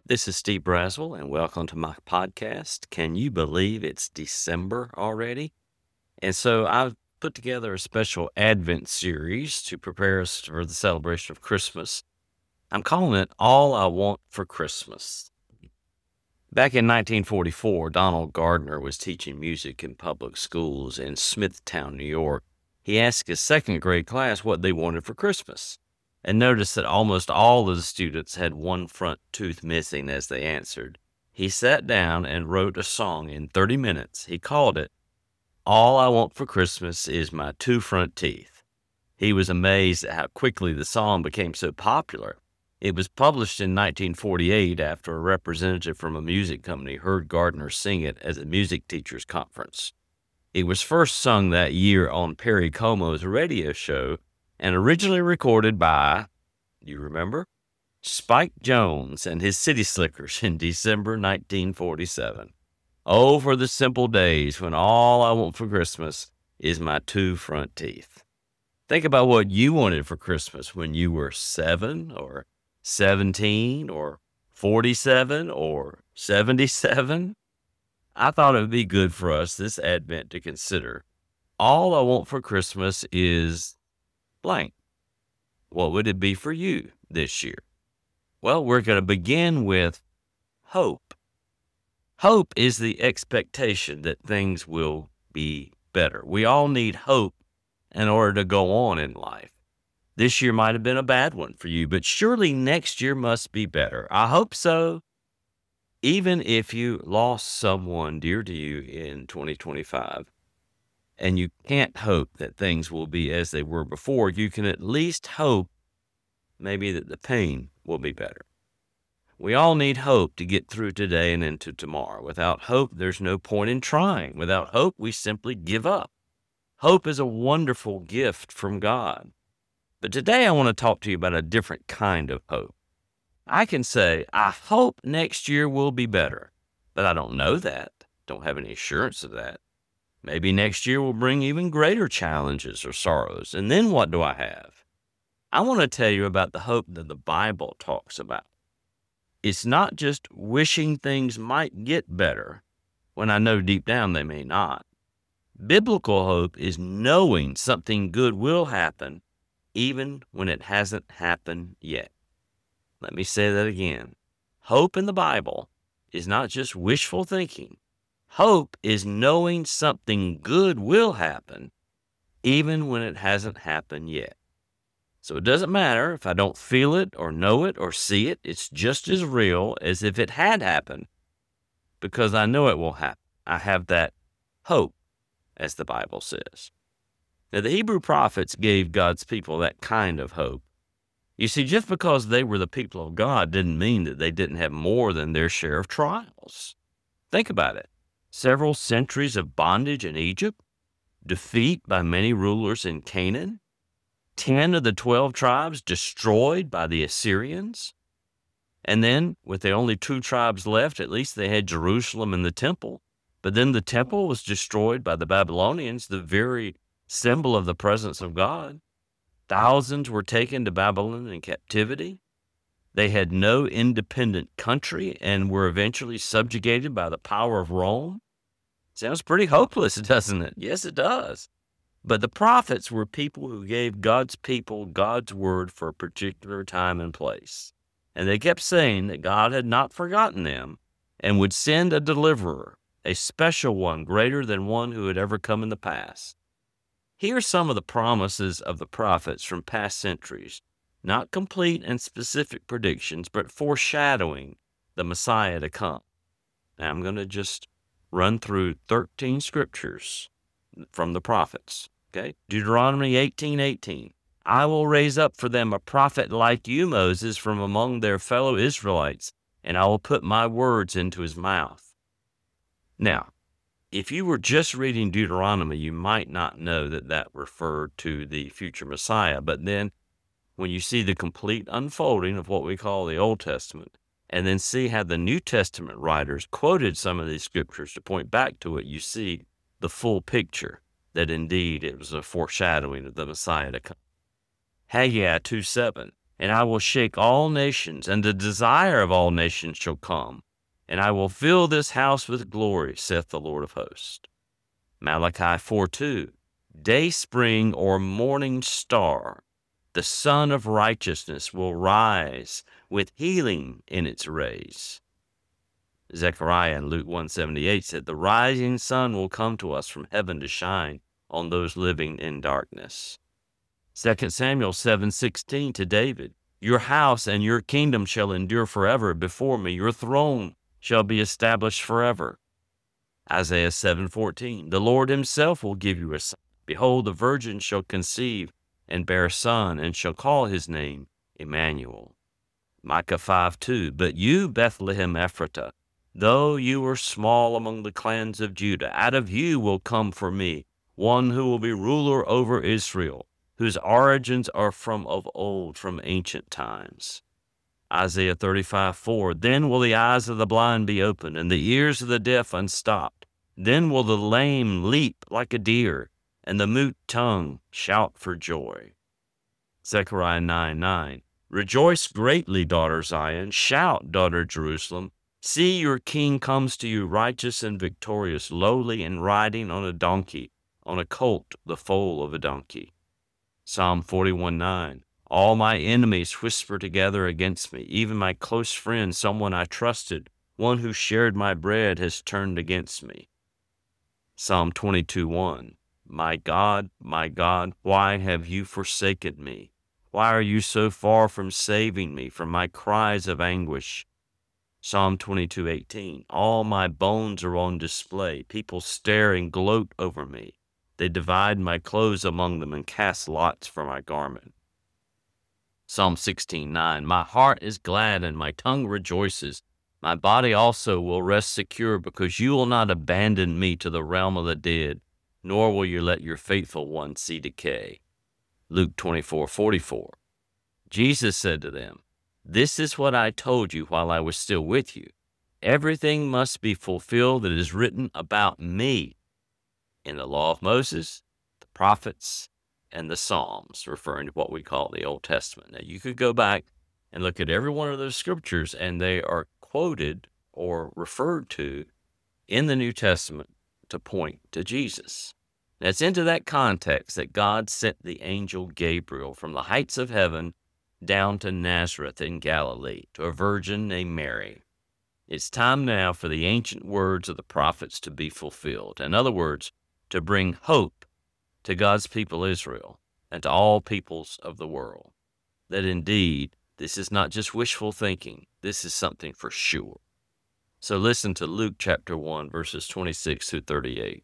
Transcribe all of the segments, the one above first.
This is Steve Braswell, and welcome to my podcast. Can you believe it's December already? And so I've put together a special Advent series to prepare us for the celebration of Christmas. I'm calling it All I Want for Christmas. Back in 1944, Donald Gardner was teaching music in public schools in Smithtown, New York. He asked his second grade class what they wanted for Christmas, and noticed that almost all of the students had one front tooth missing as they answered. He sat down and wrote a song in 30 minutes. He called it, All I Want for Christmas Is My Two Front Teeth. He was amazed at how quickly the song became so popular. It was published in 1948 after a representative from a music company heard Gardner sing it at a music teachers conference. It was first sung that year on Perry Como's radio show, and originally recorded by, you remember, Spike Jones and his City Slickers in December 1947. Oh, for the simple days when all I want for Christmas is my two front teeth. Think about what you wanted for Christmas when you were 7 or 17 or 47 or 77. I thought it would be good for us this Advent to consider, all I want for Christmas is blank. What would it be for you this year? Well, we're going to begin with hope. Hope is the expectation that things will be better. We all need hope in order to go on in life. This year might have been a bad one for you, but surely next year must be better. I hope so. Even if you lost someone dear to you in 2025, and you can't hope that things will be as they were before, you can at least hope maybe that the pain will be better. We all need hope to get through today and into tomorrow. Without hope, there's no point in trying. Without hope, we simply give up. Hope is a wonderful gift from God. But today I want to talk to you about a different kind of hope. I can say, I hope next year will be better, but I don't know that. Don't have any assurance of that. Maybe next year will bring even greater challenges or sorrows. And then what do I have? I want to tell you about the hope that the Bible talks about. It's not just wishing things might get better when I know deep down they may not. Biblical hope is knowing something good will happen even when it hasn't happened yet. Let me say that again. Hope in the Bible is not just wishful thinking. Hope is knowing something good will happen, even when it hasn't happened yet. So it doesn't matter if I don't feel it or know it or see it. It's just as real as if it had happened, because I know it will happen. I have that hope, as the Bible says. Now, the Hebrew prophets gave God's people that kind of hope. You see, just because they were the people of God didn't mean that they didn't have more than their share of trials. Think about it. Several centuries of bondage in Egypt, defeat by many rulers in Canaan, 10 of the 12 tribes destroyed by the Assyrians, and then, with the only 2 tribes left, at least they had Jerusalem and the temple, but then the temple was destroyed by the Babylonians, the very symbol of the presence of God. Thousands were taken to Babylon in captivity. They had no independent country and were eventually subjugated by the power of Rome. Sounds pretty hopeless, doesn't it? Yes, it does. But the prophets were people who gave God's people God's word for a particular time and place. And they kept saying that God had not forgotten them and would send a deliverer, a special one greater than one who had ever come in the past. Here are some of the promises of the prophets from past centuries, not complete and specific predictions, but foreshadowing the Messiah to come. Now I'm going to just run through 13 scriptures from the prophets. Okay? Deuteronomy 18:18. I will raise up for them a prophet like you, Moses, from among their fellow Israelites, and I will put my words into his mouth. Now, if you were just reading Deuteronomy, you might not know that that referred to the future Messiah. But then when you see the complete unfolding of what we call the Old Testament, and then see how the New Testament writers quoted some of these scriptures to point back to it, you see the full picture, that indeed it was a foreshadowing of the Messiah to come. Haggai 2:7. And I will shake all nations, and the desire of all nations shall come, and I will fill this house with glory, saith the Lord of hosts. Malachi 4:2, day spring or morning star, the sun of righteousness will rise with healing in its rays. Zechariah in Luke 1:78 said, the rising sun will come to us from heaven to shine on those living in darkness. 2 Samuel 7:16 to David, your house and your kingdom shall endure forever before me. Your throne shall be established forever. Isaiah 7:14, the Lord himself will give you a sign. Behold, the virgin shall conceive and bear a son, and shall call his name Emmanuel. Micah 5:2, but you, Bethlehem Ephratah, though you are small among the clans of Judah, out of you will come for me one who will be ruler over Israel, whose origins are from of old, from ancient times. Isaiah 35:4, then will the eyes of the blind be opened, and the ears of the deaf unstopped. Then will the lame leap like a deer, and the mute tongue shout for joy. Zechariah 9:9, rejoice greatly, daughter Zion. Shout, daughter Jerusalem. See, your king comes to you, righteous and victorious, lowly and riding on a donkey, on a colt, the foal of a donkey. Psalm 41:9, all my enemies whisper together against me. Even my close friend, someone I trusted, one who shared my bread, has turned against me. Psalm 22:1, my God, why have you forsaken me? Why are you so far from saving me from my cries of anguish? Psalm 22:18, all my bones are on display. People stare and gloat over me. They divide my clothes among them and cast lots for my garment. Psalm 16:9, my heart is glad and my tongue rejoices. My body also will rest secure, because you will not abandon me to the realm of the dead, nor will you let your faithful one see decay. Luke 24:44. Jesus said to them, this is what I told you while I was still with you. Everything must be fulfilled that is written about me in the law of Moses, the prophets, and the Psalms, referring to what we call the Old Testament. Now, you could go back and look at every one of those scriptures, and they are quoted or referred to in the New Testament to point to Jesus. Now, it's into that context that God sent the angel Gabriel from the heights of heaven down to Nazareth in Galilee to a virgin named Mary. It's time now for the ancient words of the prophets to be fulfilled. In other words, to bring hope to God's people Israel and to all peoples of the world, that indeed this is not just wishful thinking, this is something for sure. So listen to Luke chapter 1, verses 26 through 38.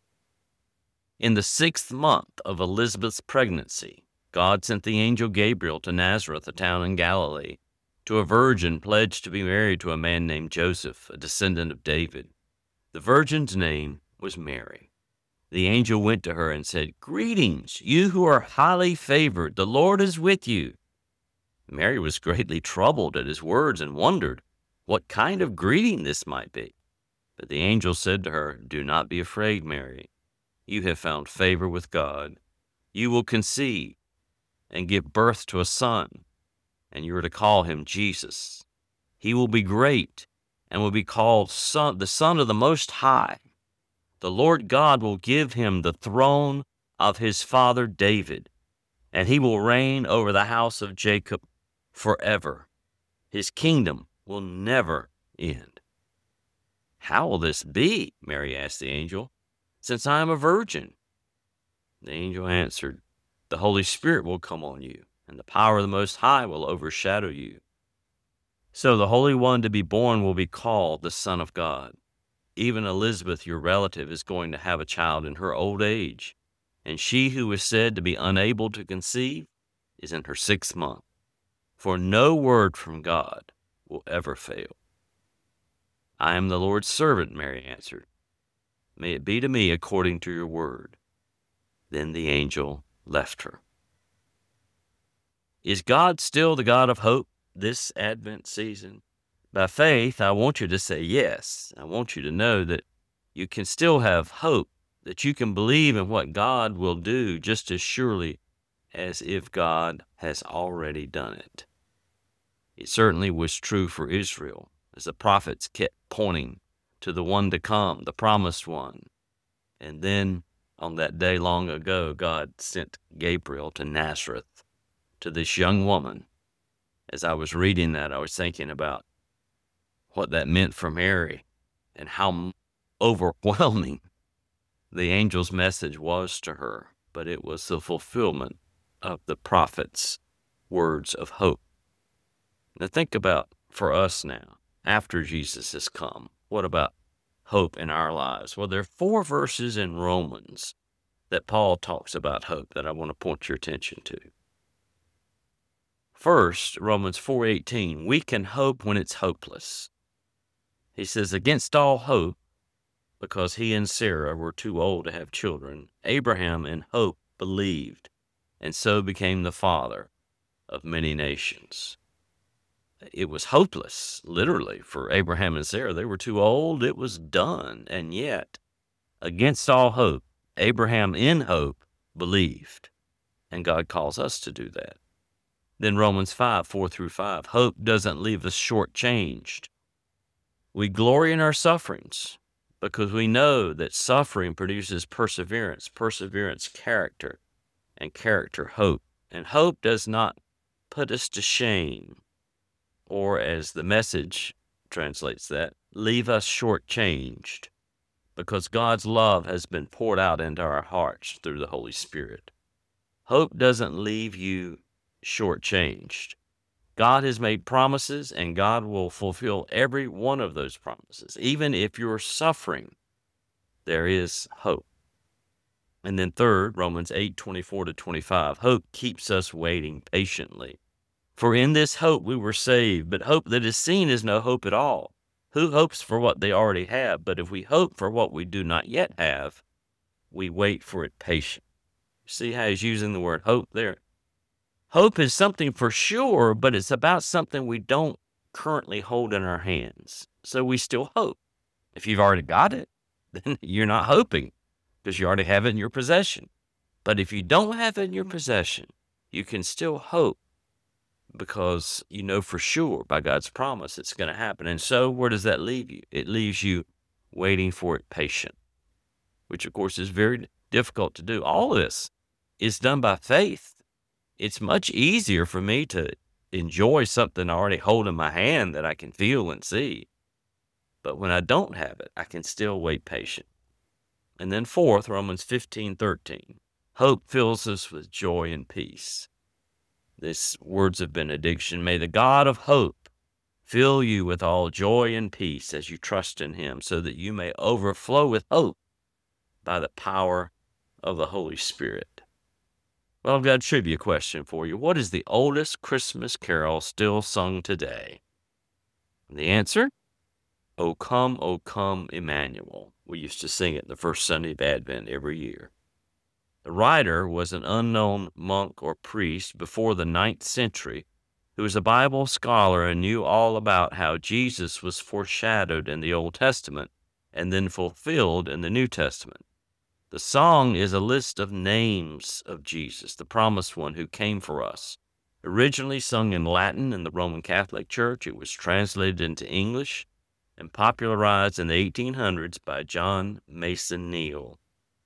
In the 6th month of Elizabeth's pregnancy, God sent the angel Gabriel to Nazareth, a town in Galilee, to a virgin pledged to be married to a man named Joseph, a descendant of David. The virgin's name was Mary. The angel went to her and said, greetings, you who are highly favored, the Lord is with you. Mary was greatly troubled at his words and wondered what kind of greeting this might be. But the angel said to her, do not be afraid, Mary. You have found favor with God. You will conceive and give birth to a son, and you are to call him Jesus. He will be great and will be called the Son of the Most High. The Lord God will give him the throne of his father David, and he will reign over the house of Jacob forever. His kingdom will never end. How will this be? Mary asked the angel, since I am a virgin. The angel answered, the Holy Spirit will come on you, and the power of the Most High will overshadow you. So the Holy One to be born will be called the Son of God. Even Elizabeth, your relative, is going to have a child in her old age, and she who is said to be unable to conceive is in her 6th month. For no word from God will ever fail. I am the Lord's servant, Mary answered. May it be to me according to your word. Then the angel left her. Is God still the God of hope this Advent season? By faith, I want you to say yes. I want you to know that you can still have hope, that you can believe in what God will do just as surely as if God has already done it. It certainly was true for Israel, as the prophets kept pointing to the one to come, the promised one. And then on that day long ago, God sent Gabriel to Nazareth, to this young woman. As I was reading that, I was thinking about what that meant for Mary and how overwhelming the angel's message was to her. But it was the fulfillment of the prophet's words of hope. Now think about for us now, after Jesus has come, what about hope in our lives? Well, there are 4 verses in Romans that Paul talks about hope that I want to point your attention to. First, Romans 4:18, we can hope when it's hopeless. He says, against all hope, because he and Sarah were too old to have children, Abraham in hope believed, and so became the father of many nations. It was hopeless, literally, for Abraham and Sarah. They were too old. It was done. And yet, against all hope, Abraham in hope believed. And God calls us to do that. Then Romans 5:4-5, hope doesn't leave us shortchanged. We glory in our sufferings because we know that suffering produces perseverance, perseverance, character, and character, hope. And hope does not put us to shame, or as the Message translates that, leave us shortchanged, because God's love has been poured out into our hearts through the Holy Spirit. Hope doesn't leave you shortchanged. God has made promises, and God will fulfill every one of those promises. Even if you're suffering, there is hope. And then third, Romans 8:24-25, hope keeps us waiting patiently. For in this hope we were saved, but hope that is seen is no hope at all. Who hopes for what they already have? But if we hope for what we do not yet have, we wait for it patiently. See how he's using the word hope there? Hope is something for sure, but it's about something we don't currently hold in our hands. So we still hope. If you've already got it, then you're not hoping because you already have it in your possession. But if you don't have it in your possession, you can still hope, because you know for sure by God's promise it's going to happen. And so where does that leave you? It leaves you waiting for it patient, which of course is very difficult to do. All of this is done by faith. It's much easier for me to enjoy something I already hold in my hand that I can feel and see. But when I don't have it, I can still wait patient. And then fourth, Romans 15:13, hope fills us with joy and peace. This words of benediction, may the God of hope fill you with all joy and peace as you trust in him, so that you may overflow with hope by the power of the Holy Spirit. Well, I've got a trivia question for you. What is the oldest Christmas carol still sung today? And the answer, O come, Emmanuel. We used to sing it the first Sunday of Advent every year. The writer was an unknown monk or priest before the 9th century who was a Bible scholar and knew all about how Jesus was foreshadowed in the Old Testament and then fulfilled in the New Testament. The song is a list of names of Jesus, the promised one who came for us. Originally sung in Latin in the Roman Catholic Church, it was translated into English and popularized in the 1800s by John Mason Neal.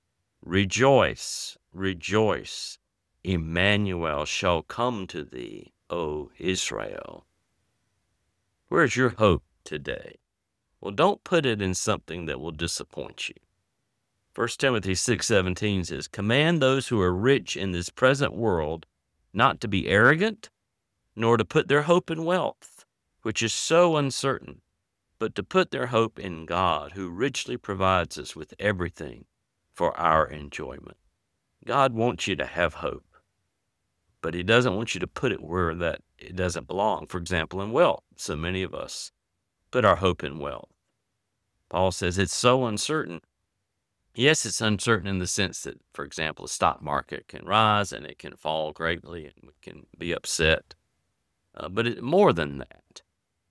Rejoice, rejoice, Emmanuel shall come to thee, O Israel. Where's your hope today? Well, don't put it in something that will disappoint you. 1 Timothy 6:17 says, command those who are rich in this present world not to be arrogant, nor to put their hope in wealth, which is so uncertain, but to put their hope in God, who richly provides us with everything for our enjoyment. God wants you to have hope, but he doesn't want you to put it where that it doesn't belong. For example, in wealth. So many of us put our hope in wealth. Paul says it's so uncertain. Yes, it's uncertain in the sense that, for example, the stock market can rise and it can fall greatly and we can be upset. But more than that,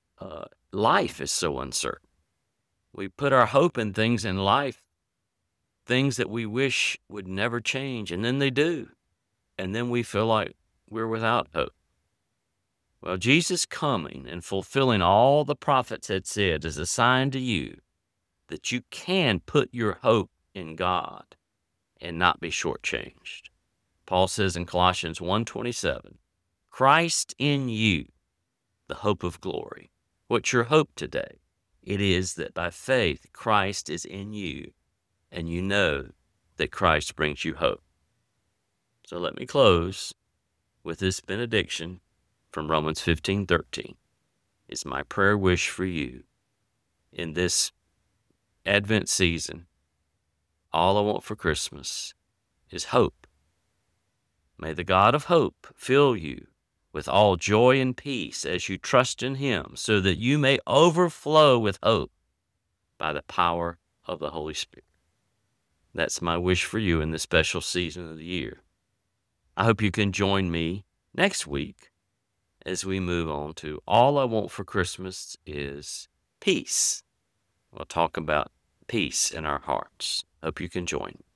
life is so uncertain. We put our hope in things in life, things that we wish would never change, and then they do. and then we feel like we're without hope. Well, Jesus coming and fulfilling all the prophets had said is a sign to you that you can put your hope in God and not be shortchanged. Paul says in Colossians 1:27, Christ in you, the hope of glory. What's your hope today? It is that by faith Christ is in you, and you know that Christ brings you hope. So let me close with this benediction from Romans 15:13. It's my prayer wish for you in this Advent season. All I want for Christmas is hope. May the God of hope fill you with all joy and peace as you trust in Him, so that you may overflow with hope by the power of the Holy Spirit. That's my wish for you in this special season of the year. I hope you can join me next week as we move on to All I Want for Christmas is Peace. We'll talk about peace in our hearts. Hope you can join me.